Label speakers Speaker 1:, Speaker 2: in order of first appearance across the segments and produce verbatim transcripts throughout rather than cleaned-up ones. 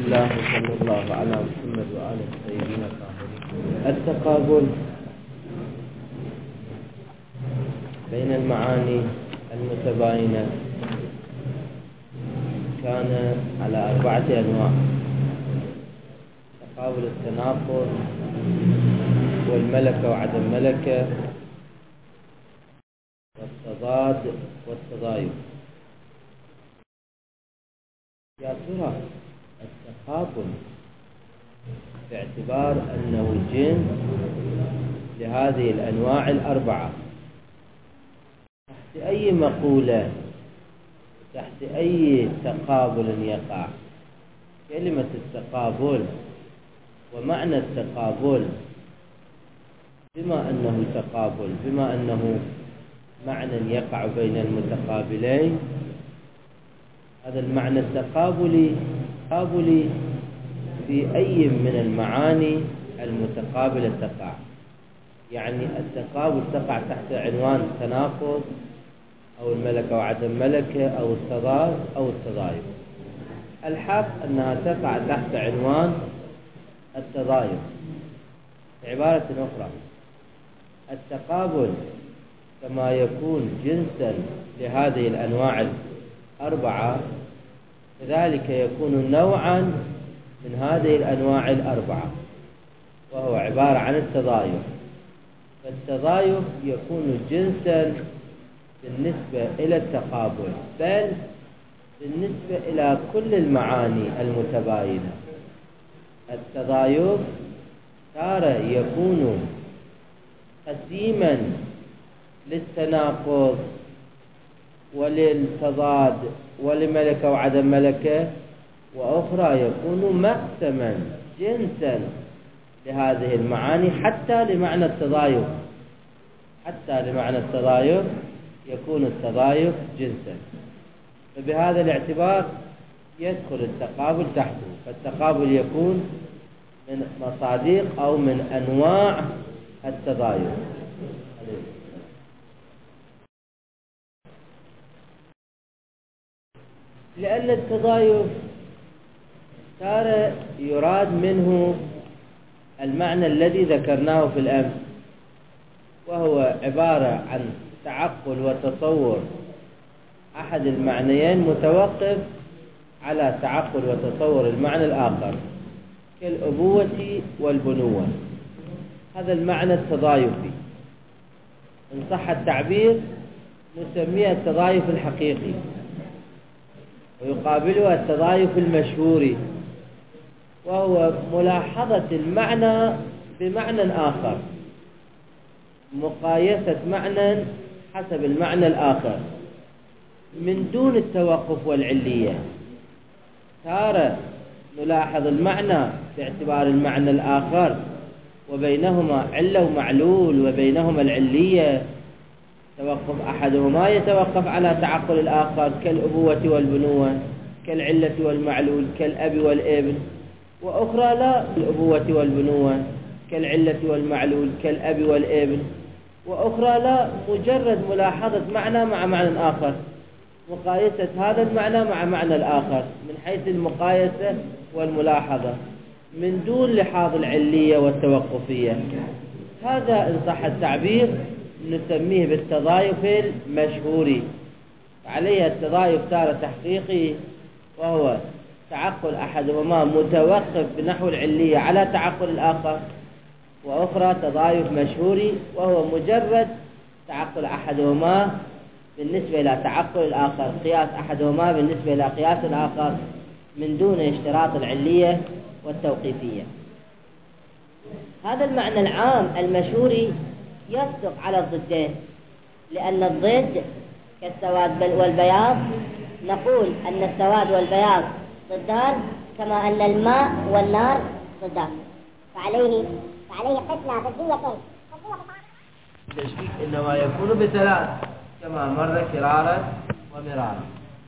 Speaker 1: الله وصلى الله على محمد وآله الطيبين الطاهرين. التقابل بين المعاني المتباينة كان على أربعة أنواع: تقابل التناقض والملكة وعدم ملكة والتضاد والتضايق. يا ترى التقابل باعتبار أنه جنس لهذه الأنواع الأربعة تحت أي مقولة، تحت أي تقابل يقع؟ كلمة التقابل ومعنى التقابل، بما أنه تقابل، بما أنه معنى يقع بين المتقابلين، هذا المعنى التقابلي تقابلي في أي من المعاني المتقابلة تقع. يعني التقابل تقع تحت عنوان التناقض أو الملكة وعدم ملكة أو التضاد أو التضايق. الحق أنها تقع تحت عنوان التضايق. بعبارة أخرى، التقابل كما يكون جنسا لهذه الأنواع الأربعة، كذلك يكون نوعا من هذه الأنواع الأربعة، وهو عبارة عن التضايق. فالتضايق يكون جنسا بالنسبة إلى التقابل، بل بالنسبة إلى كل المعاني المتباينة. التضايق تارة يكون قسيما للتناقض وللتضاد ولملكة وعدم ملكة، وأخرى يكون مقسما جنسا لهذه المعاني حتى لمعنى التضايق. حتى لمعنى التضايق يكون التضايق جنسا. فبهذا الاعتبار يدخل التقابل تحته. فالتقابل يكون من مصادق أو من أنواع التضايق. لأن التضايق تارة يراد منه المعنى الذي ذكرناه في الأمس، وهو عبارة عن تعقل وتصور أحد المعنيين متوقف على تعقل وتصور المعنى الآخر، كالأبوة والبنوة. هذا المعنى التضايقي، إن صح التعبير نسميه التضايق الحقيقي، ويقابلها التضايق المشهوري، وهو ملاحظة المعنى بمعنى آخر، مقايسة معنى حسب المعنى الآخر من دون التوقف والعلية. تارة نلاحظ المعنى باعتبار المعنى الآخر وبينهما علة ومعلول وبينهما العلية، توقف أحدهما يتوقف على تعقل الآخر، كالأبوة والبنوة، كالعلة والمعلول، كالأب والابن. وأخرى لا، الأبوة والبنوة كالعلة والمعلول، كالأب والابن. وأخرى لا، مجرد ملاحظة معنى مع معنى آخر، مقايسة هذا المعنى مع معنى الآخر من حيث المقايسة والملاحظة من دون لحاظ العلية والتوقفية. هذا إن صح التعبير نسميه بالتضايق المشهوري. عليه التضايق تارة تحقيقي، وهو تعقل أحدهما متوقف بنحو العلية على تعقل الآخر، وأخرى تضايق مشهوري وهو مجرد تعقل أحدهما بالنسبة إلى تعقل الآخر، قياس أحدهما بالنسبة إلى قياس الآخر من دون اشتراط العلية والتوقيفية. هذا المعنى العام المشهوري يصدق على الضدين، لأن الضد كالسواد والبياض نقول أن السواد والبياض ضدان، كما أن الماء والنار ضدان، فعليه فعليه قسمة ضديتين. التشبيك إنما يكون بثلاث كما مر كرارا ومرارا.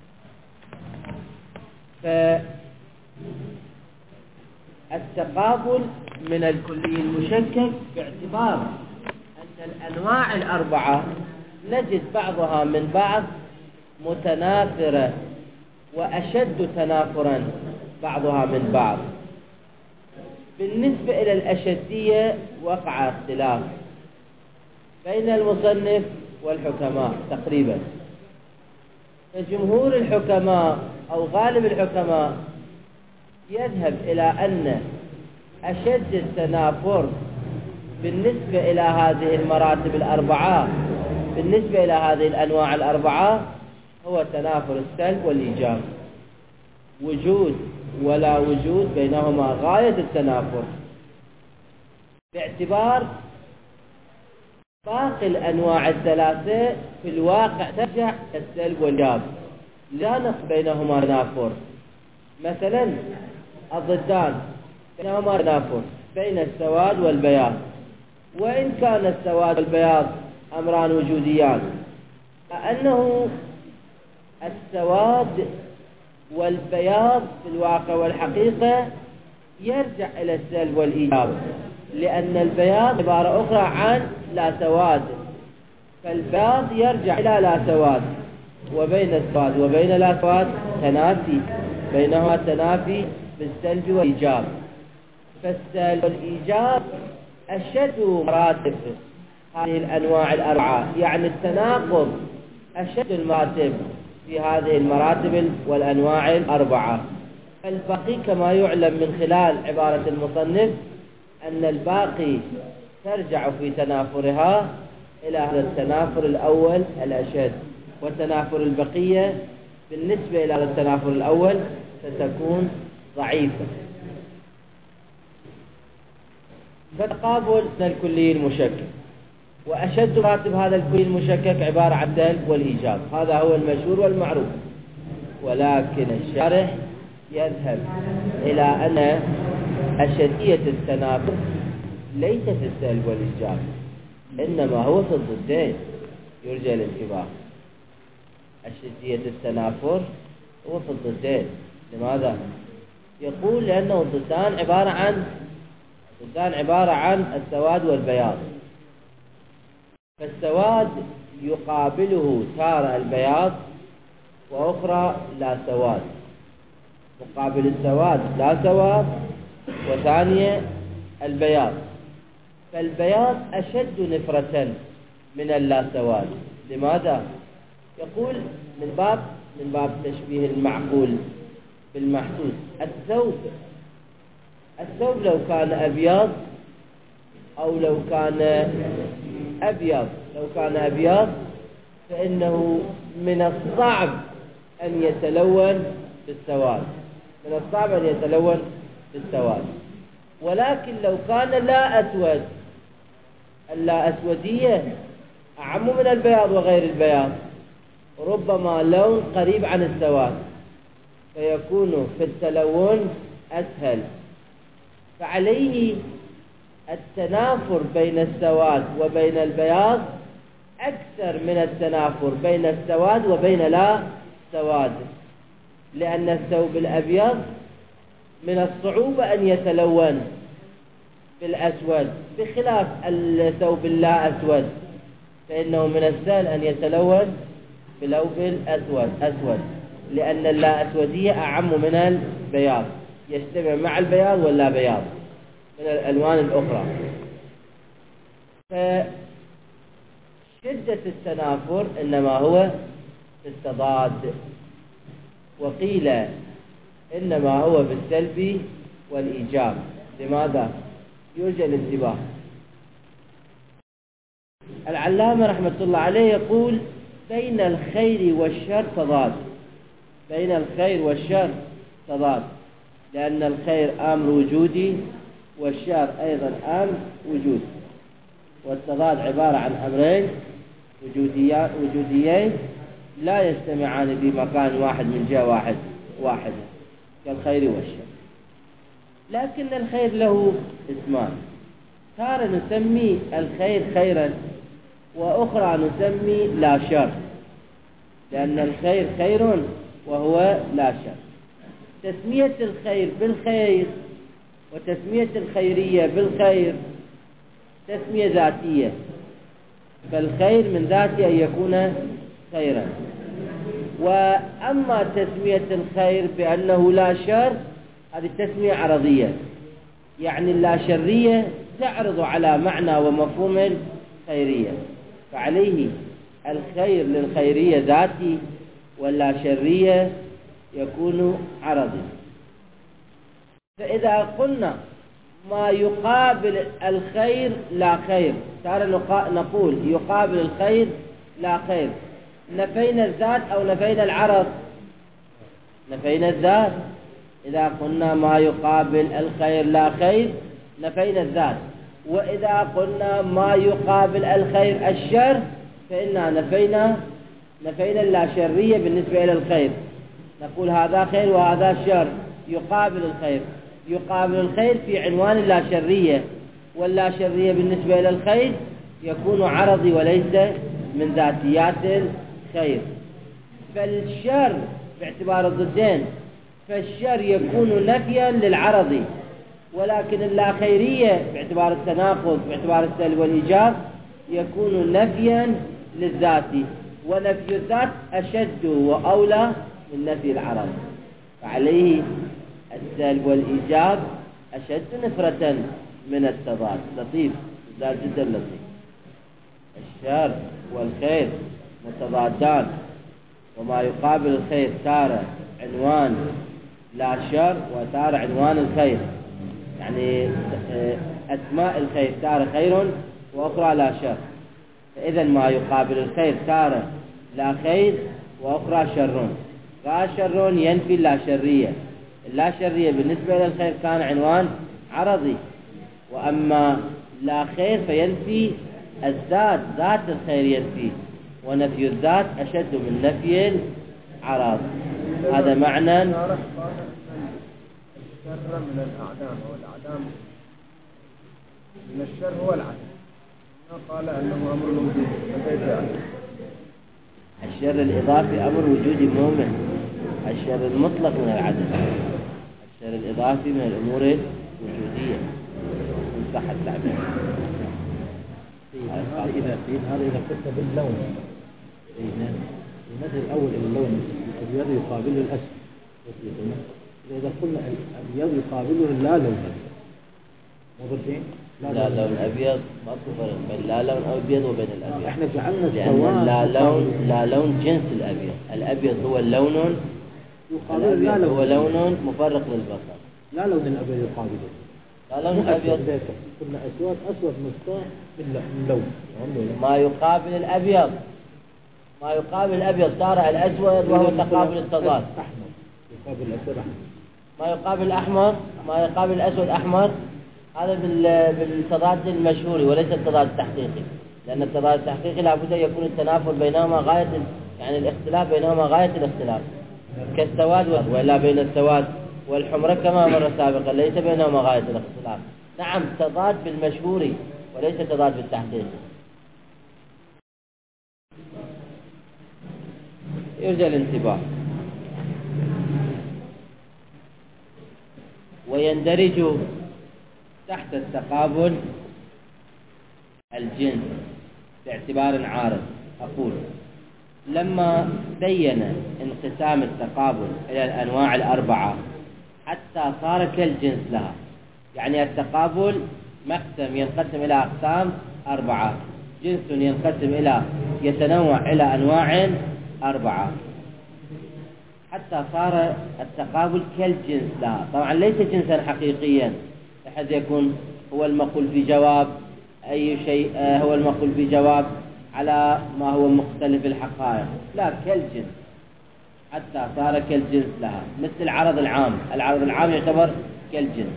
Speaker 1: فالتقابل من الكلي المشكك باعتبار أن الأنواع الأربعة نجد بعضها من بعض متنافرة وأشد تنافرا بعضها من بعض. بالنسبة إلى الأشدية وقع اختلاف بين المصنف والحكماء تقريبا. فجمهور الحكماء أو غالب الحكماء يذهب إلى أن أشد التنافر بالنسبة إلى هذه المراتب الأربعة، بالنسبة إلى هذه الأنواع الأربعة، هو تنافر السلب والإيجاب، وجود ولا وجود بينهما غاية التنافر، باعتبار باقي الأنواع الثلاثة في الواقع ترجع السلب والإيجاب، لا نقص بينهما تنافر. مثلا الضدان بينهما تنافر بين السواد والبياض، وإن كان السواد والبياض أمران وجوديان، لأنه السواد والبياض في الواقع والحقيقة يرجع إلى السلب والإيجاب، لأن البياض عبارة أخرى عن لا سواد، فالبياض يرجع إلى لا سواد، وبين السواد وبين لا سواد تنافي، بينهما تنافي بالسلب والإيجاب. فالسلب والإيجاب أشد مراتب هذه الأنواع الأربعة، يعني التناقض أشد المراتب في هذه المراتب والأنواع الأربعة. الباقي كما يعلم من خلال عبارة المصنف أن الباقي ترجع في تنافرها إلى هذا التنافر الأول الأشد، وتنافر البقية بالنسبة إلى هذا التنافر الأول ستكون ضعيفة. فتقابل الكلي المشكك، وأشد مراتب هذا الكلي المشكك عبارة عن السلب والإيجاب، هذا هو المشهور والمعروف. ولكن الشارح يذهب إلى أن أشدية التنافر ليست السلب والإيجاب، إنما هو في الضدين يرجى الانتباه. أشدية التنافر هو في الضدين. لماذا؟ يقول لأنه الضدان عبارة عن الضدان عبارة عن السواد والبياض، فالسواد يقابله تارة البياض وأخرى لا سواد، مقابل السواد لا سواد، وثانية البياض. فالبياض أشد نفرة من اللا سواد. لماذا؟ يقول من باب من باب تشبيه المعقول بالمحسوس. الثوب الثوب لو كان أبيض أو لو كان أبيض لو كان أبيض فإنه من الصعب أن يتلون بالسواد، من الصعب أن يتلون بالسواد. ولكن لو كان لا أسود، اللا أسودية أعم من البياض وغير البياض، ربما لون قريب عن السواد، فيكون في التلون أسهل. فعليه التنافر بين السواد وبين البياض أكثر من التنافر بين السواد وبين لا سواد، لأن الثوب الأبيض من الصعوبة أن يتلون بالأسود، بخلاف الثوب اللا أسود فإنه من السهل أن يتلون بلون الأسود أسود، لأن اللا أسودية أعم من البياض، يجتمع مع البياض واللا بياض من الألوان الأخرى. فشدة التنافر إنما هو بالتضاد، وقيل إنما هو بالسلب والإيجاب. لماذا؟ يرجى الانتباه. العلامة رحمة الله عليه يقول بين الخير والشر تضاد، بين الخير والشر تضاد، لأن الخير أمر وجودي والشر أيضا أمر وجودي، والتضاد عبارة عن أمرين وجوديين لا يجتمعان في مكان واحد من جهة واحد واحدة كالخير والشر. لكن الخير له اسمان، تارة نسمي الخير خيرا، وأخرى نسمي لا شر، لأن الخير خير وهو لا شر. تسمية الخير بالخير وتسمية الخيرية بالخير تسمية ذاتية، فالخير من ذاته أن يكون خيرا. وأما تسمية الخير بأنه لا شر هذه التسمية عرضية، يعني اللاشرية تعرض على معنى ومفهوم الخيرية، فعليه الخير للخيرية ذاتي، واللاشرية يكون عرضي. فإذا قلنا ما يقابل الخير لا خير، ترى نقول يقابل الخير لا خير، نفينا الذات أو نفينا العرض؟ نفينا الذات. إذا قلنا ما يقابل الخير لا خير نفينا الذات، وإذا قلنا ما يقابل الخير الشر فإنا نفينا نفينا اللاشرية بالنسبة إلى الخير. نقول هذا خير وهذا شر، يقابل الخير يقابل الخير في عنوان اللاشرية، واللاشرية بالنسبة إلى الخير يكون عرضي وليس من ذاتيات الخير. فالشر باعتبار الضدين، فالشر يكون نفيا للعرضي، ولكن اللاخيرية باعتبار التناقض باعتبار السلب والإيجاب يكون نفيا للذاتي، ونفي الذات أشد وأولى من نفي العرض، فعليه السلب والإيجاب أشد نفرة من التضاد. لطيف، مثال جدا لطيف. الشر والخير متضادان، وما يقابل الخير تارة عنوان لا شر وتارة عنوان الخير، يعني أسماء الخير تارة خير وأخرى لا شر، فإذا ما يقابل الخير تارة لا خير وأخرى شر، فشر ينفي اللا شرية. اللا شرية بالنسبة إلى الخير كان عنوان عرضي، وأما لا خير فينفي الذات، ذات الخير ينفي، ونفي الذات أشد من نفي العرض. هذا معنى
Speaker 2: الشر من الأعدام، والأعدام من الشر هو العدم، قال أنه أمر وجودي، فكيف يعني؟
Speaker 1: الشر الإضافي أمر وجودي مؤمن، الشر المطلق من العدم، الشر الإضافي من الأمور الوجودية إن صح التعبير.
Speaker 3: هذا إذا هذا إذا قلت باللون، المثل الأول اللون الأبيض يقابله الأسود، إذا قلنا الأبيض يقابله لا لون مضرين،
Speaker 1: لا لون أبيض ما تفرق بين لا لون أبيض وبين الأبيض.
Speaker 3: احنا جعلنا
Speaker 1: لأن لا لون لا لون جنس الأبيض، الأبيض هو اللون الأبيض هو لون مفرق للبصر.
Speaker 3: لا لون الأبيض يقابله
Speaker 1: لا لون الأبيض
Speaker 3: قلنا أسود أسود مصطاح من لون.
Speaker 1: ما يقابل الأبيض ما يقابل الأبيض صار الأسود وهو تقابل التضاد.
Speaker 3: أحمر يقابل الأسود أحمر،
Speaker 1: ما يقابل الأحمر ما يقابل الأسود أحمر، هذا بالتضاد المشهوري وليس التضاد التحقيقي، لأن التضاد التحقيقي لابد أن يكون التنافر بينهما غاية، يعني الاختلاف بينهما غاية الاختلاف، كالسواد ولا بين السواد والحمرة كما مر سابقا ليس بينهما غاية الاختلاف. نعم تضاد بالمشهوري وليس تضاد بالتحقيقي. يرجى الانتباه. ويندرج تحت التقابل الجنس باعتبار عارض. أقول لما بين انقسام التقابل إلى الأنواع الأربعة حتى صار كالجنس لها، يعني التقابل مقسم ينقسم إلى أقسام أربعة، جنس ينقسم إلى يتنوع إلى أنواع أربعة، حتى صار التقابل كالجنس لها. طبعا ليس جنسا حقيقيا بحيث يكون هو المقول في جواب أي شيء هو المقول في جواب على ما هو مختلف الحقائق، لا كالجنس، حتى صار كالجنس لها، مثل العرض العام. العرض العام يعتبر كالجنس.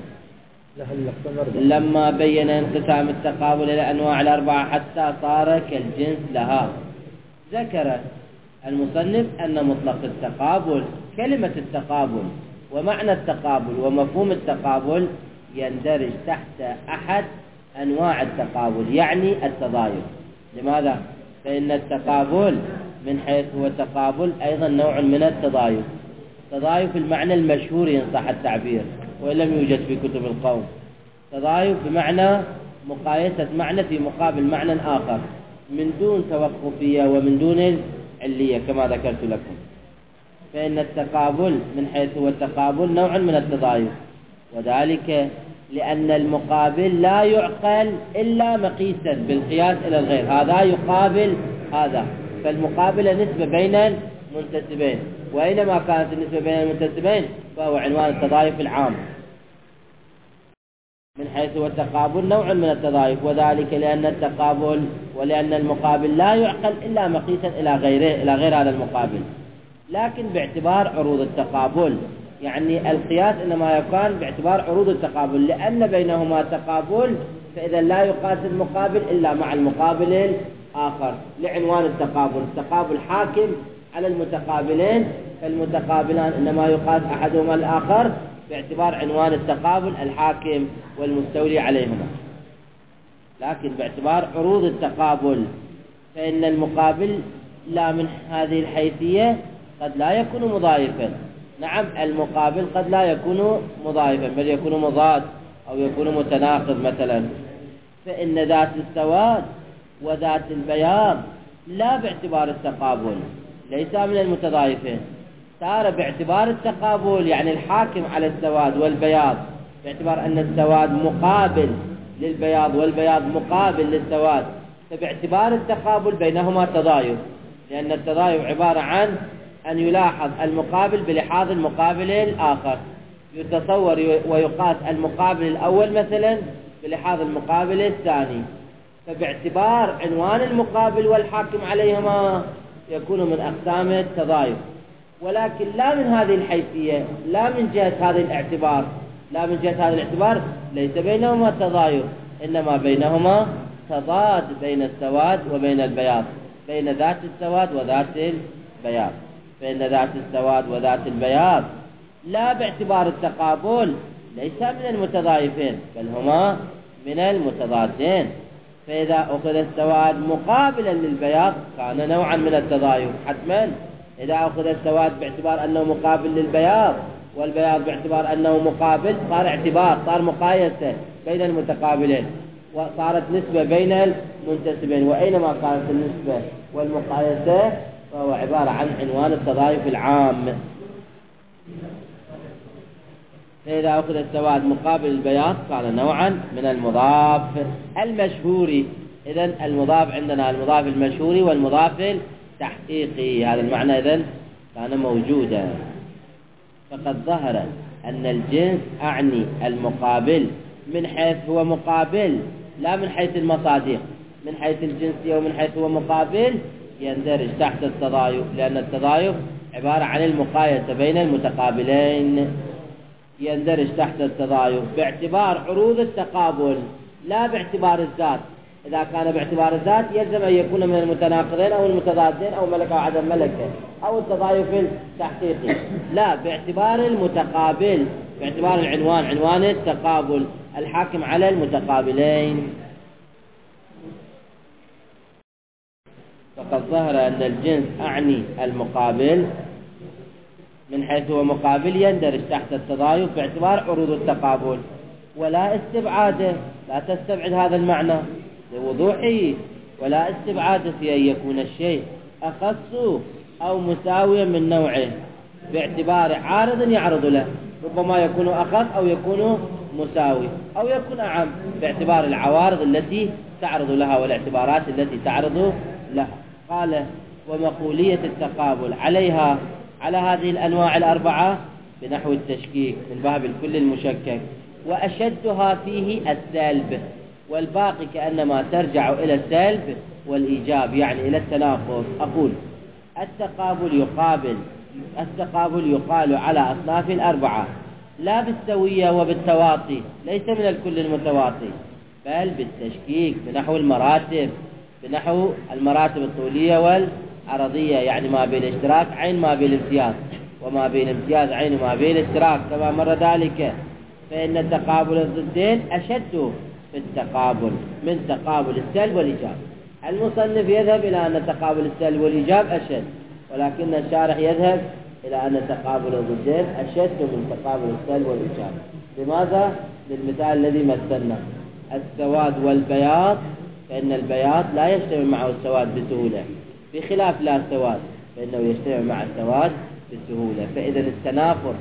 Speaker 1: لما بين انقسام التقابل إلى أنواع الأربعة حتى صار كالجنس لها، ذكر المصنف أن مطلق التقابل، كلمة التقابل ومعنى التقابل ومفهوم التقابل يندرج تحت أحد أنواع التقابل، يعني التضايف. لماذا؟ فإن التقابل من حيث هو تقابل أيضا نوع من التضايف، تضايف المعنى المشهور إن صح التعبير وإن لم يوجد في كتب القوم، تضايف بمعنى مقايسة معنى في مقابل معنى آخر من دون توقفية ومن دون علية كما ذكرت لكم. فإن التقابل من حيث هو التقابل نوع من التضايف، وذلك لأن المقابل لا يعقل إلا مقيسا بالقياس إلى الغير، هذا يقابل هذا، فالمقابلة نسبة بين المنتسبين، وأينما كانت النسبة بين المنتسبين فهو عنوان التضايف العام، من حيث هو التقابل نوع من التضايف، وذلك لأن التقابل ولأن المقابل لا يعقل إلا مقيسا إلى غيره إلى غير هذا المقابل، لكن باعتبار عروض التقابل، يعني القياس إنما يكون باعتبار عروض التقابل، لأن بينهما تقابل، فإذا لا يقاس المقابل إلا مع المقابل الآخر لعنوان التقابل. التقابل حاكم على المتقابلين، فالمتقابلان إنما يقاس أحدهما الآخر باعتبار عنوان التقابل الحاكم والمستولي عليهما. لكن باعتبار عروض التقابل فإن المقابل لا من هذه الحيثية قد لا يكون مضايفا. نعم المقابل قد لا يكون مضايفا بل يكون مضاد أو يكون متناقض مثلا، فإن ذات السواد وذات البياض لا باعتبار التقابل ليس من المتضايفين، صار باعتبار التقابل يعني الحاكم على السواد والبياض، باعتبار أن السواد مقابل للبياض والبياض مقابل للسواد، فباعتبار التقابل بينهما تضايف، لأن التضايف عبارة عن أن يلاحظ المقابل بلحاظ المقابل الآخر، يتصور ويقاس المقابل الأول مثلا بلحاظ المقابل الثاني، فباعتبار عنوان المقابل والحاكم عليهما يكون من أقسام التضايف، ولكن لا من هذه الحيثية، لا من جهة هذا الاعتبار، لا من جهة هذا الاعتبار ليس بينهما تضايف، إنما بينهما تضاد بين السواد وبين البياض، بين ذات السواد وذات البياض، فإن ذات السواد وذات البياض لا باعتبار التقابل ليس من المتضايفين بل هما من المتضادين، فإذا أخذ السواد مقابلا للبياض كان نوعا من التضايف حتما. إذا أخذ السواد باعتبار أنه مقابل للبياض والبياض باعتبار أنه مقابل صار اعتبار، صار مقايسة بين المتقابلين، وصارت نسبة بين المنتسبين، وأينما كانت النسبة والمقايسة فهو عبارة عن عنوان التضايف العام. فإذا أخذ السواد مقابل البياض كان نوعا من المضاف المشهوري. إذن المضاف عندنا المضاف المشهوري والمضاف التحقيقي، هذا المعنى إذن كان موجودا. فقد ظهر أن الجنس أعني المقابل من حيث هو مقابل لا من حيث المصادق، من حيث الجنسية ومن حيث هو مقابل يندرج تحت التضايف، لأن التضايف عبارة عن المقايسة بين المتقابلين، يندرج تحت التضايف باعتبار عروض التقابل لا باعتبار الذات. إذا كان باعتبار الذات يلزم أن يكون من المتناقضين أو المتضادين أو ملكة وعدم ملكة أو التضايف التحقيقي، لا باعتبار المتقابل، باعتبار العنوان عنوان التقابل الحاكم على المتقابلين. فقد ظهر أن الجنس أعني المقابل من حيث هو مقابل يندرج تحت التضايف باعتبار عروض التقابل، ولا استبعاده، لا تستبعد هذا المعنى لوضوحه، ولا استبعاد في أن يكون الشيء أخص أو مساويا من نوعه باعتبار عارض يعرض له، ربما يكون أخص أو يكون مساوي أو يكون أعم باعتبار العوارض التي تعرض لها والاعتبارات التي تعرض لها. قال ومقولية التقابل عليها على هذه الأنواع الأربعة بنحو التشكيك من باب الكل المشكك، وأشدها فيه السلب، والباقي كأنما ترجع إلى السلب والإيجاب يعني إلى التناقض. أقول التقابل يقابل التقابل يقال على أصناف الأربعة لا بالسوية وبالتواطي، ليس من الكل المتواطي، بل بالتشكيك بنحو المراتب، بنحو المراتب الطولية والعرضية، يعني ما بين اشتراك عين ما بين امتياز، وما بين امتياز عين وما بين اشتراك كما مر ذلك. فإن تقابل الضدين أشد في التقابل من تقابل السلب والإيجاب. المصنف يذهب إلى أن تقابل السلب والإيجاب أشد، ولكن الشارح يذهب إلى أن تقابل الضدين أشد من تقابل السلب والإيجاب. لماذا؟ للمثال الذي مثلنا السواد والبياض، فإن البياض لا يجتمع معه السواد بسهولة، بخلاف لا السواد فإنه يجتمع مع السواد بسهولة. فإذا التنافر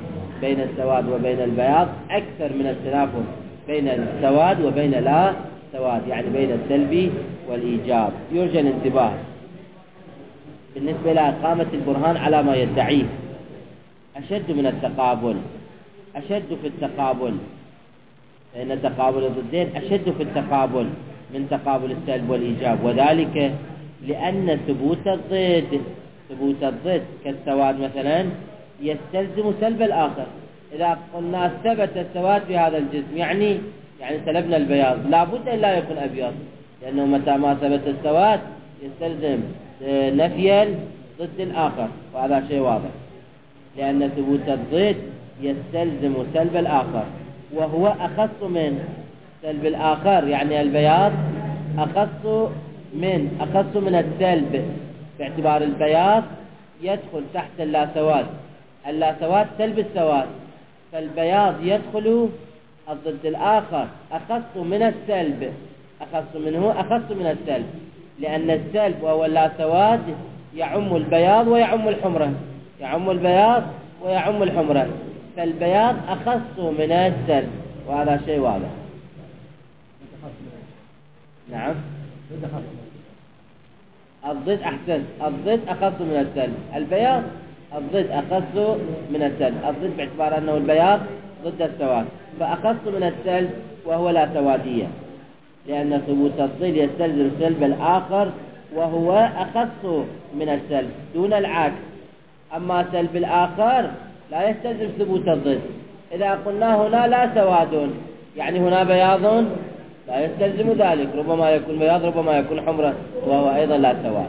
Speaker 1: بين السواد وبين البياض أكثر من التنافر بين السواد وبين لا سواد، يعني بين السلب والإيجاب. يرجى الانتباه بالنسبة إلى إقامة البرهان على ما يدعيه، أشد من التقابل، أشد في التقابل، فإن تقابل الضدين أشد في التقابل من تقابل السلب والإيجاب، وذلك لأن ثبوت الضد ثبوت الضد كالسواد مثلا يستلزم سلب الآخر. إذا قلنا ثبت السواد في هذا الجسم يعني يعني سلبنا البياض، لا بد أن لا يكون أبيض، لأنه متى ما ثبت السواد يستلزم نفيا ضد الآخر، وهذا شيء واضح، لأن ثبوت الضد يستلزم سلب الآخر، وهو أخص من سلب الآخر، يعني البياض أخص من أخص من السلب، باعتبار البياض يدخل تحت اللاسواد، اللاسواد سلب السواد، فالبياض يدخل الضد الآخر أخص من السلب، أخص منه أخص من السلب، لأن السلب وهو اللاسواد يعم البياض ويعم الحمرة، يعم البياض ويعم الحمرة، فالبياض أخص من السلب، وهذا شيء واضح. نعم، الضد أحسن، الضد أخص من السلب، البياض الضد أخص من السلب، الضد باعتبار أنه البياض ضد السواد، فأخص من السلب وهو لا سوادية، لأن ثبوت الضد يستلزم سلب الآخر وهو أخص من السلب دون العكس. أما سلب الآخر لا يستلزم ثبوت الضد. إذا قلنا هنا لا سواد يعني هنا بياض، لا يستلزم ذلك، ربما يكون بياض ربما يكون حمرة وهو أيضا لا سواد،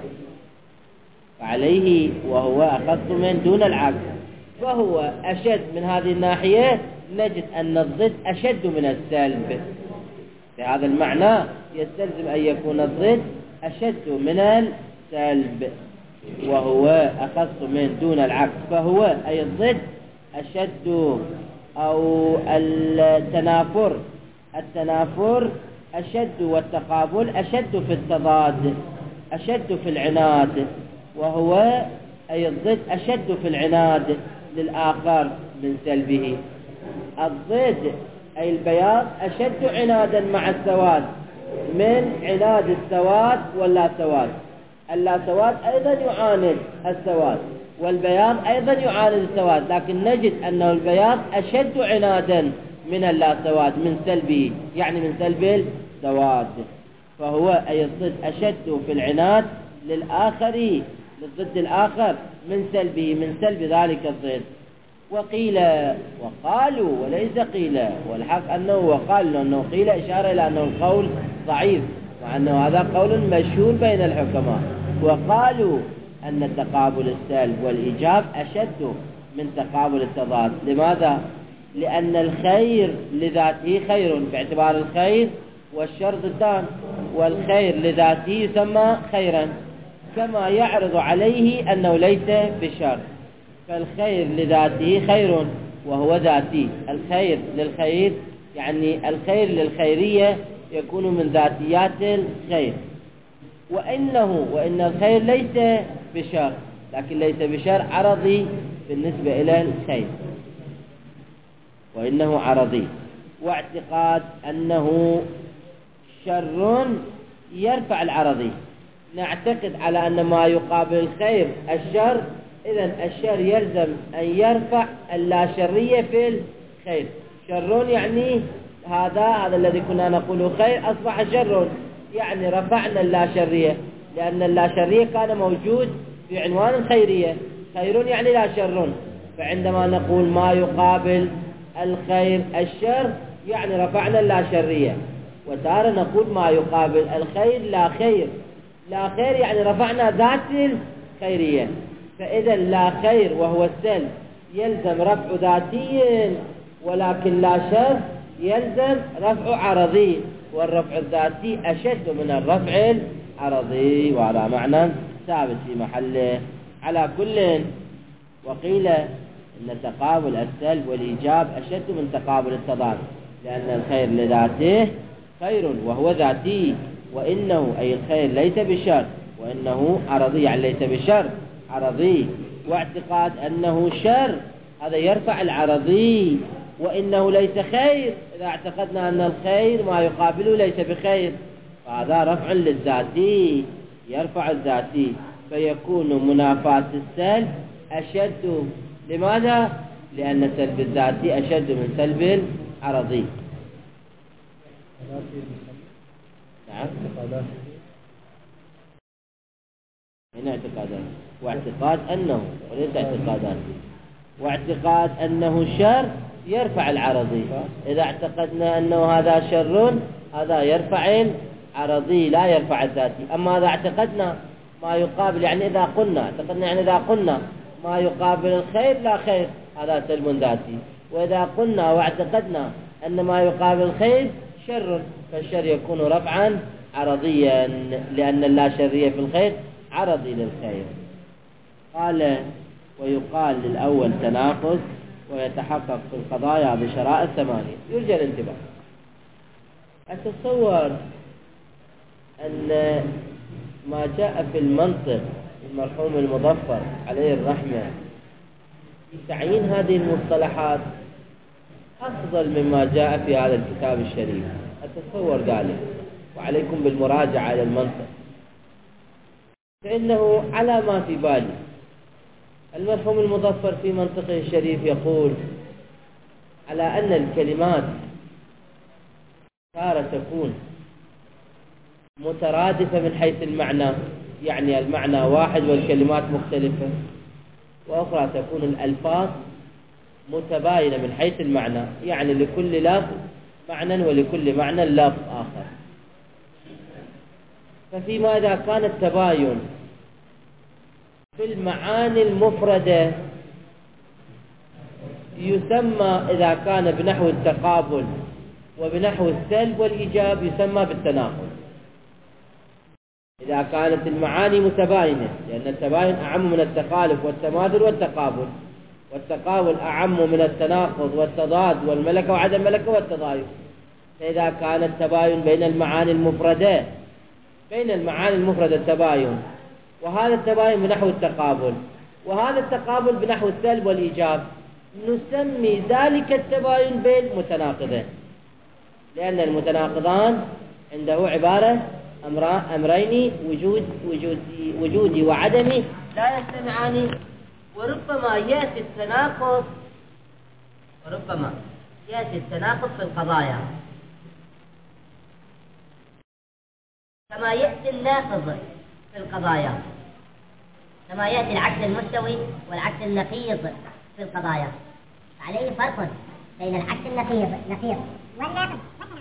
Speaker 1: فعليه وهو أخص من دون العكس، فهو أشد من هذه الناحية، نجد أن الضد أشد من السلب، بهذا المعنى يستلزم أن يكون الضد أشد من السلب وهو أخص من دون العكس، فهو أي الضد أشد، أو التنافر التنافر أشد، والتقابل أشد في التضاد، أشد في العناد، وهو أي الضد أشد في العناد للآخر من سلبه. الضد أي البياض أشد عنادا مع السواد من عناد السواد واللا سواد، اللا سواد أيضا يعاند السواد والبياض أيضا يعاند السواد، لكن نجد أنه البياض أشد عنادا من اللا سواد من سلبه، يعني من سلب السواد، فهو أي الضد أشد في العناد للآخر للضد الآخر من سلبه من سلب ذلك الضد. وقيل وقالوا وليس قيل، والحق أنه وقال، لأنه قيل إشارة إلى أنه القول ضعيف، مع أنه هذا قول مشهور بين الحكماء. وقالوا أن تقابل السلب والإيجاب أشد من تقابل التضاد. لماذا؟ لأن الخير لذاته خير باعتبار الخير والشر ضدان، والخير لذاته يسمى خيرا، كما يعرض عليه أنه ليس بشر، فالخير لذاته خير وهو ذاتي، الخير للخير يعني الخير للخيرية يكون من ذاتيات الخير، وإنه وإن الخير ليس بشر، لكن ليس بشر عرضي بالنسبة إلى الخير، وإنه عرضي. واعتقاد أنه شر يرفع العرضي، نعتقد على أن ما يقابل الخير الشر، إذن الشر يلزم أن يرفع اللاشرية في الخير. شر يعني هذا هذا الذي كنا نقوله خير أصبح شر، يعني رفعنا اللاشرية، لأن اللاشرية كان موجود في عنوان الخيرية، خير يعني لا شر، فعندما نقول ما يقابل الخير الشر يعني رفعنا اللاشرية. وتارة نقول ما يقابل الخير لا خير، لا خير يعني رفعنا ذات الخيرية، فإذا لا خير وهو السلب يلزم رفع ذاتي، ولكن لا شر يلزم رفع عرضي، والرفع الذاتي أشد من الرفع العرضي، وهذا معنى ثابت في محله. على كل، وقيل إن تقابل السلب والإيجاب أشد من تقابل التضاد، لأن الخير لذاته خير وهو ذاتي، وإنه أي الخير ليس بشر، وإنه عرضي يعني ليس بشر عرضي. واعتقاد أنه شر هذا يرفع العرضي، وإنه ليس خير إذا اعتقدنا أن الخير ما يقابله ليس بخير، فهذا رفع للذاتي يرفع الذاتي، فيكون منافاة السلب أشد. لماذا؟ لأن سلب الذاتي أشد من سلب العرضي. نعم، هنا اعتقادات واعتقاد أنه وليس اعتقادات، واعتقاد أنه شر يرفع العرضي. إذا اعتقدنا أنه هذا شر هذا يرفع العرضي لا يرفع الذاتي. أما إذا اعتقدنا ما يقابل، يعني إذا قلنا اعتقدنا يعني إذا قلنا ما يقابل الخير لا خير، هذا سلب ذاتي. وإذا قلنا واعتقدنا أن ما يقابل الخير شر، فالشر يكون رفعا عرضيا، لأن اللا شرية في الخير عرضي للخير. قال ويقال للأول تناقض ويتحقق في القضايا بشرائط ثمانية. يرجى الانتباه. أتصور أن ما جاء في المنطق المرحوم المظفر عليه الرحمة في تعيين هذه المصطلحات أفضل مما جاء في هذا الكتاب الشريف، أتصور ذلك، وعليكم بالمراجعة على المنطق، فإنه على ما في بالي المرحوم المظفر في منطقه الشريف يقول على أن الكلمات تارة تكون مترادفة من حيث المعنى، يعني المعنى واحد والكلمات مختلفة، وأخرى تكون الألفاظ متباينة من حيث المعنى، يعني لكل لفظ معنى ولكل معنى لفظ آخر. ففيما إذا كان التباين في المعاني المفردة يسمى، إذا كان بنحو التقابل وبنحو السلب والإيجاب يسمى بالتناقض. إذا كانت المعاني متباينة، لأن التباين أعم من التخالف والتماثل والتقابل، والتقابل أعم من التناقض والتضاد والملكة وعدم الملكة والتضايق. فإذا كان التباين بين المعاني المفردة بين المعاني المفردة التباين، وهذا التباين بنحو التقابل وهذا التقابل بنحو السلب والإيجاب، نسمي ذلك التباين بين متناقضين، لأن المتناقضان عنده عبارة أمرين وجود وجودي, وجودي وعدمي لا يجتمعان. وربما يأتي التناقض وربما يأتي التناقض في القضايا كما يأتي الناقض في القضايا، كما يأتي العكس المستوي والعكس النقيض في القضايا. عليه فرق بين العكس النقيض نقيض والناقض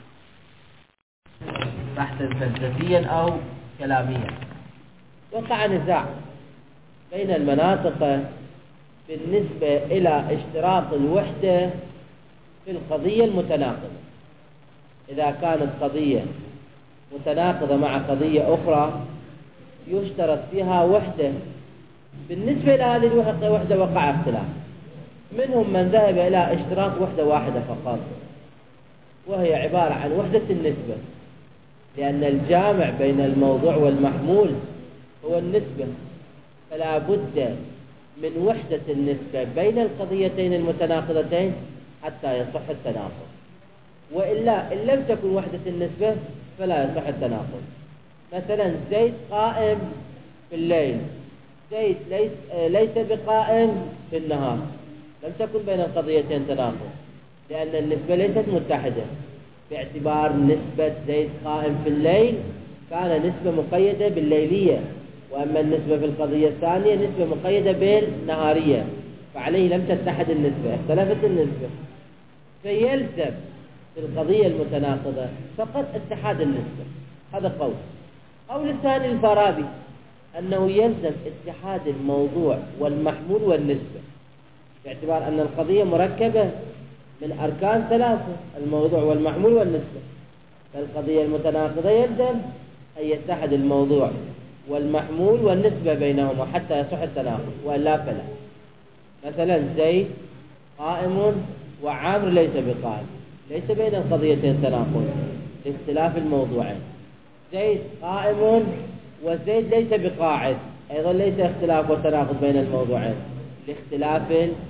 Speaker 1: بحثا فلسفيا أو كلاميا. وقع نزاع بين المناطق بالنسبة إلى اشتراط الوحدة في القضية المتناقضة. إذا كانت قضية متناقضة مع قضية أخرى يشترط فيها وحدة، بالنسبة إلى هذه الوحدة وقع اختلاف. منهم من ذهب إلى اشتراط وحدة واحدة فقط، وهي عبارة عن وحدة النسبة، لأن الجامع بين الموضوع والمحمول هو النسبة، فلا بد من وحدة النسبة بين القضيتين المتناقضتين حتى يصح التناقض، وإلا إن لم تكن وحدة النسبة فلا يصح التناقض. مثلا زيد قائم في الليل، زيد ليس, ليس بقائم في النهار، لم تكن بين القضيتين تناقض، لأن النسبة ليست متحدة، باعتبار نسبة زيد قائم في الليل كان نسبة مقيدة بالليلية، وأما النسبة في القضية الثانية نسبة مقيدة بالنهارية، فعليه لم تتحد النسبة، اختلفت النسبة. فيلزم في القضية المتناقضة فقط اتحاد النسبة. هذا قول. قول الثاني الفارابي أنه يلزم اتحاد الموضوع والمحمول والنسبة، باعتبار أن القضية مركبة من أركان ثلاثة، الموضوع والمحمول والنسبة. فالقضية المتناقضة يلزم أن يتحد الموضوع والمحمول والنسبة بينهما حتى يصح التناقض، وإلا فلا. مثلا زيد قائم وعامر ليس بقائم، ليس بين القضيتين تناقض لاختلاف الموضوعين. زيد قائم وزيد ليس بقاعد، أيضا ليس اختلاف وتناقض بين الموضوعين لاختلاف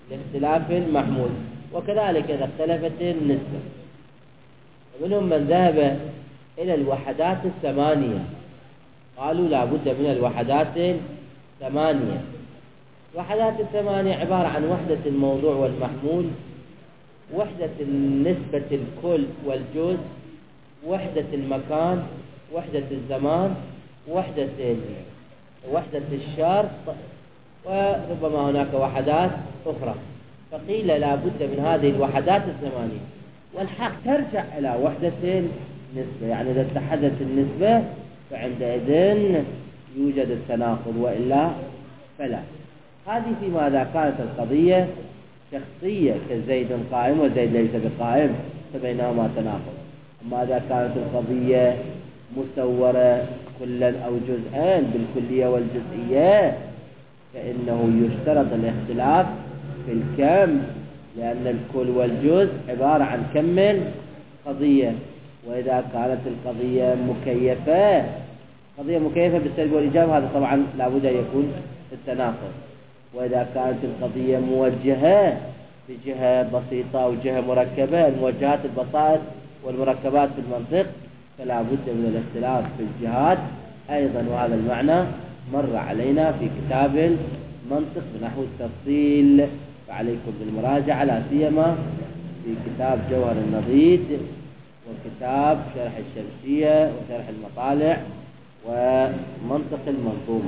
Speaker 1: لاختلاف المحمول. وكذلك إذا اختلفت النسبة. ومنهم من ذهب إلى الوحدات الثمانية، قالوا لا بد من الوحدات الثمانية. الوحدات الثمانية عبارة عن وحدة الموضوع والمحمول، وحدة النسبة الكل والجزء، وحدة المكان، وحدة الزمان، وحدة وحدة الشرط، وربما هناك وحدات أخرى. فقيل لا بد من هذه الوحدات الثمانية، والحق ترجع إلى وحدة النسبة. يعني إذا اتحدت النسبة فعندئذ يوجد التناقض، وإلا فلا. هذه فيما إذا كانت القضية شخصية كزيد قائم وزيد ليس بقائم فبينهما تناقض. أما إذا كانت القضية مسورة كلا أو جزءان بالكلية والجزئية فإنه يشترط الاختلاف في الكم، لأن الكل والجزء عبارة عن كم قضية. وإذا كانت القضية مكيفة قضية مكيفة بالسلب والإيجاب هذا طبعا لابد أن يكون التناقض. وإذا كانت القضية موجهة بجهة بسيطة أو جهة مركبة، الموجهات البسائط والمركبات في المنطق، فلا بد من الاختلاف في الجهات أيضا. وهذا المعنى مر علينا في كتاب المنطق بنحو التفصيل، فعليكم بالمراجعة لا سيما في كتاب جوهر النضيد وكتاب شرح الشمسية وشرح المطالع ومنطق المنظومة.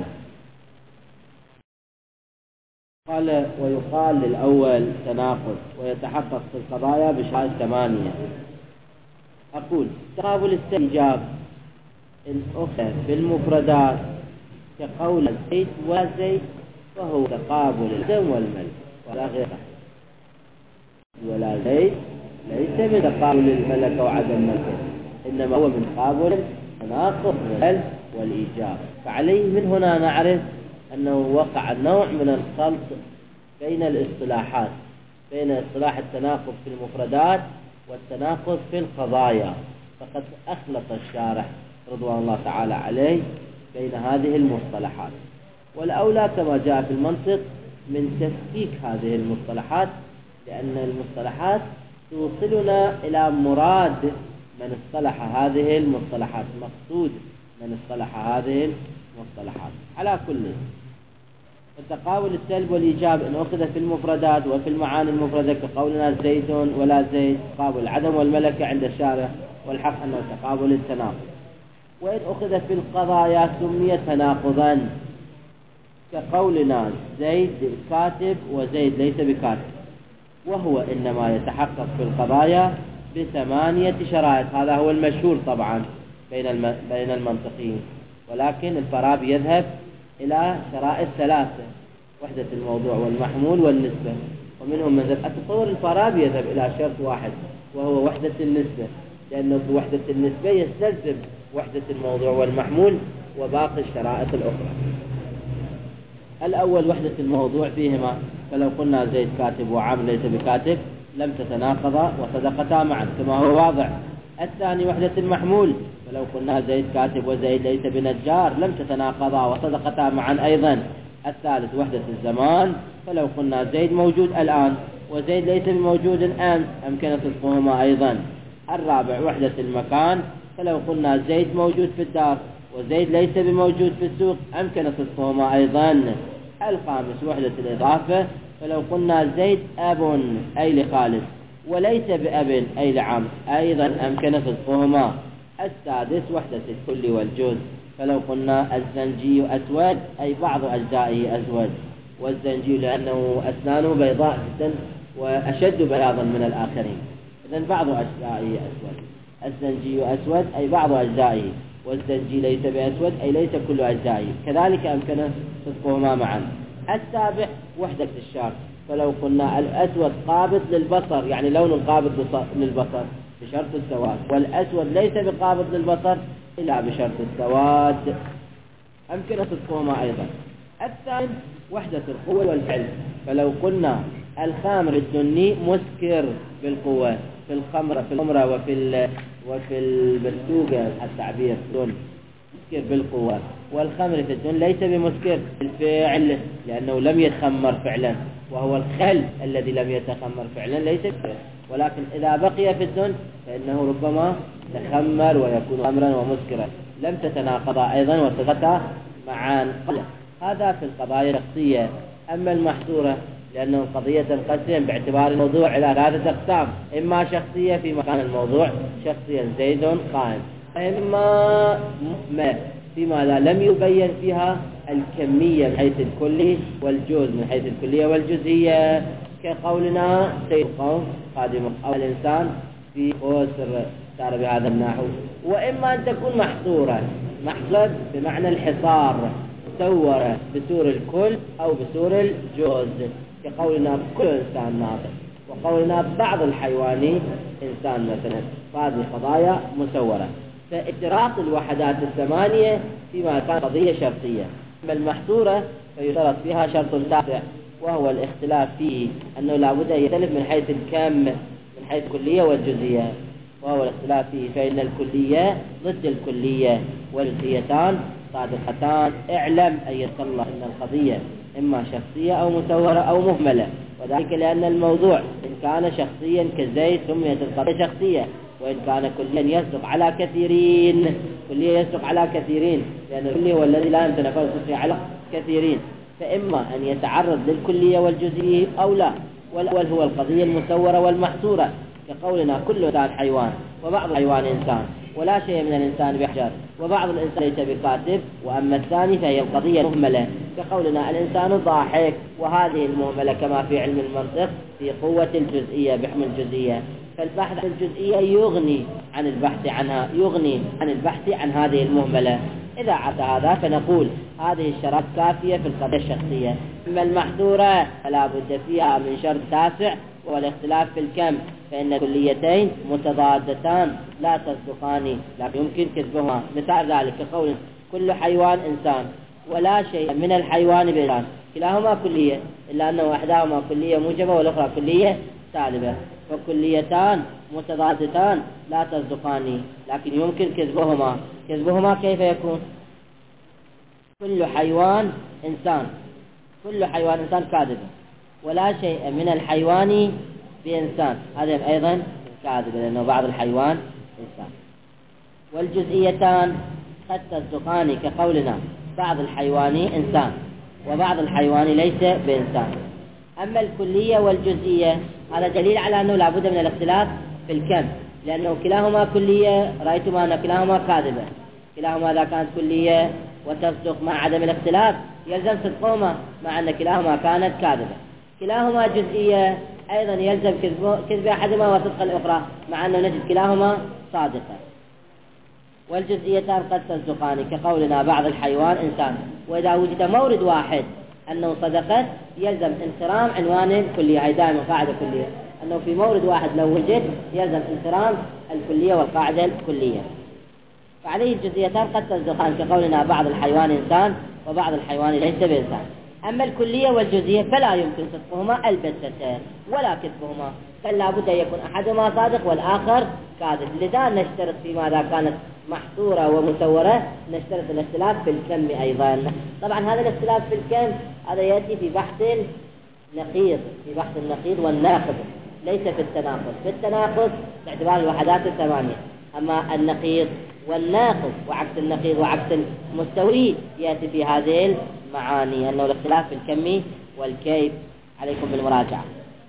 Speaker 1: قال ويقال للأول تناقض ويتحقق في القضايا بشرائط ثمانية. أقول تقابل الاستنجاب إن أخذ في المفردات كقول زيد وزيد وهو تقابل الدم والملك ولا غير، ولا زيد ليس بتقابل الملك وعدم ملكه، إنما هو من قابل تناقض الخلف والإيجاب. فعليه من هنا نعرف أنه وقع نوع من الخلط بين الاصطلاحات، بين اصطلاح التناقض في المفردات والتناقض في القضايا، فقد أخلط الشارح رضوان الله تعالى عليه بين هذه المصطلحات. والأولى كما جاء في المنطق من تفكيك هذه المصطلحات، لأن المصطلحات توصلنا إلى مراد من اصطلح هذه المصطلحات، مقصود من اصطلح هذه المصطلحات. على كل التقابل السلب والإيجاب إن أخذ في المفردات وفي المعاني المفردة كقولنا زيد ولا زيد تقابل العدم والملكة عند الشارع، والحق أنه تقابل التناقض. وإن أخذ في القضايا سمي تناقضا كقولنا زيد كاتب وزيد ليس بكاتب، وهو إنما يتحقق في القضايا بثمانية شرائط. هذا هو المشهور طبعا بين بين المنطقيين، ولكن الفارابي يذهب إلى شرائط ثلاثة: وحدة الموضوع والمحمول والنسبة. ومنهم من ذهب أتصور الفارابي يذهب إلى شرط واحد وهو وحدة النسبة، لأنه بوحدة النسبة يستلزم وحدة الموضوع والمحمول وباقي الشرائط الأخرى. الأول وحدة الموضوع فيهما، فلو قلنا زيد كاتب وعامر ليس بكاتب لم تتناقضا وصدقتا معا كما هو واضح. الثاني وحدة المحمول، فلو قلنا زيد كاتب وزيد ليس بنجار لم تتناقضا وصدقتا معا أيضا. الثالث وحدة الزمان، فلو قلنا زيد موجود الآن وزيد ليس بموجود أمس أمكن صدقهما أيضا. الرابع وحدة المكان، فلو قلنا زيد موجود في الدار وزيد ليس بموجود في السوق أمكن صدقهما أيضا. الخامس وحدة الإضافة، فلو قلنا زيد أب أي لخالد وليس بأب أي لعم أيضا أمكن صدقهما. السادس وحدة الكل والجزء، فلو قلنا الزنجي أسود أي بعض أجزائه أسود، والزنجي لأنه أسنانه بيضاء جدا وأشد بياضا من الآخرين، إذن بعض أجزائه أسود. الزنجي أسود أي بعض أجزائه، والزنجي ليس بأسود أي ليس كل أجزائه، كذلك أمكن صدقهما معا. السابع وحدة الشرط، فلو قلنا الأسود قابض للبصر يعني لون قابض للبصر بشرط السواد، والأسود ليس بقابض للبصر إلا بشرط السواد أمكن صدقهما أيضا. الثالث وحدة القوة والفعل، فلو قلنا الخامر الدني مسكر بالقوة في الخمرة في الخمرة وفي وفي البسوقة التعبير دون مسكر بالقوة، والخمر في الدن ليس بمسكر بالفعل لأنه لم يتخمر فعلا وهو الخل الذي لم يتخمر فعلا ليس كذا، ولكن إذا بقي في الدهن فإنه ربما تخمر ويكون خمرا ومسكرا، لم تتناقضا أيضا وصفتا معا. هذا في القضايا الشخصية. أما المحظورة لأنه القضية تنقسم باعتبار الموضوع إلى ثلاثة أقسام: إما شخصية في مكان الموضوع شخصيا زيد قائم، إما مهمة فيما لا لم يبين فيها الكمية من حيث الكلي والجزء من حيث الكلية والجزئية، كقولنا سيد القوم قادم أو الإنسان في خسر صار بهذا النحو. وإما أن تكون محصورة، محصورة بمعنى الحصار، مصورة بسور الكل أو بسور الجزء، كقولنا كل إنسان ناطق، وقولنا بعض الحيواني إنسان مثلا. هذه قضايا مسورة. فإدراك الوحدات الثمانية فيما كان قضية شرطية. أما المحصورة فيشترط فيها شرط تاسع، وهو الاختلاف فيه أنه لابد أن يختلف من حيث الكم من حيث الكلية والجزئية، وهو الاختلاف فيه، فإن الكلية ضد الكلية والجزئيتان صادقتان. اعلم أيها الله أن القضية إما شخصية أو مسورة أو مهملة، وذلك لأن الموضوع إن كان شخصيا كالزيت سميت القضية شخصية، وإن كان كليا يصدق على كثيرين، كليا يصدق على كثيرين، لأن الكلي هو الذي لا يمكن أن يصدق على كثيرين، فإما أن يتعرض للكلية والجزئية أو لا. والأول هو القضية المسورة والمحصورة، كقولنا كل إنسان حيوان، وبعض الحيوان إنسان، ولا شيء من الإنسان بحجر، وبعض الإنسان ليس بكاتب. وأما الثاني فهي القضية المهملة، كقولنا الإنسان ضاحك، وهذه المهملة كما في علم المنطق في قوة الجزئية بحمل الجزئية، فالبحث عن الجزئية يغني عن البحث عنها، يغني عن البحث عن هذه المهملة. إذا عرف هذا فنقول هذه الشرط كافية في القضية الشخصية. أما المحظورة فلا بد فيها من شرط تاسع، وهو الاختلاف في الكم، فإن الكليتين متضادتان لا تصدقان لكن يمكن كذبهما. مثال ذلك كقول كل حيوان إنسان، ولا شيء من الحيوان بإنسان، كلاهما كلية إلا أنه إحداهما كلية موجبة والأخرى كلية سالبة، فكليتان متضادتان لا تصدقان لكن يمكن كذبهما. كذبهما كيف يكون؟ كل حيوان إنسان، كل حيوان إنسان كاذب، ولا شيء من الحيوان بإنسان، هذا أيضا كاذب لأنه بعض الحيوان إنسان. والجزئيتان قد تصدقان، كقولنا بعض الحيوان إنسان وبعض الحيوان ليس بإنسان. أما الكلية والجزئية هذا دليل على أنه لا بد من الاختلاف في الكم، لأنه كلاهما كلية، رأيتم أن كلاهما كاذبة، كلاهما إذا كانت كلية وتصدق مع عدم الاختلاف يلزم صدقهما مع أن كلاهما كانت كاذبة. كلاهما جزئية أيضا يلزم كذب أحدهما وصدق الأخرى مع أنه نجد كلاهما صادقة. والجزئيتان قد تصدقان، كقولنا بعض الحيوان إنسان، وإذا وجد مورد واحد أنه صدقت يلزم انصرام عنوان الكلية. هي دائما قاعدة كلية أنه في مورد واحد لو وجد يلزم انصرام الكلية والقاعدة الكلية. فعليه الجزئيتان قد تصدقان، كقولنا بعض الحيوان إنسان وبعض الحيوان ليس بإنسان. أما الكلية والجزئية فلا يمكن صدقهما البتة ولا كذبهما، بل لا بد أن يكون أحدهما صادق والآخر كاذب. لذا نشترط فيما إذا كانت محصورة ومسورة نشترط الاختلاف في الكم أيضا. طبعا هذا الاختلاف في الكم هذا يأتي في بحث النقيض، في بحث النقيض والناقض، ليس في التناقض. في التناقض باعتبار الوحدات الثمانية، أما النقيض والناقض وعكس النقيض وعكس المستوي يأتي في هذه المعاني، أنه الاختلاف في الكم والكيف. عليكم بالمراجعة.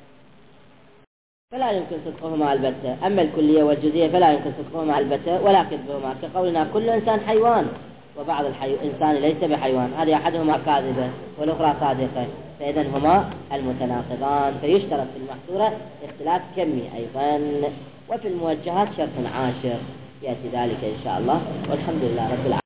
Speaker 1: فلا يمكن صدقهما البتة. أما الكلية والجزئية فلا يمكن صدقهما البتة ولا كذبهما، كقولنا كل إنسان حيوان وبعض الإنسان ليس بحيوان، هذه أحدهما كاذبة والأخرى صادقة، فإذا هما المتناقضان. فيشترط في المحصورة اختلاف كمي أيضا. وفي الموجهات شرط عاشر يأتي ذلك إن شاء الله، والحمد لله رب العالمين.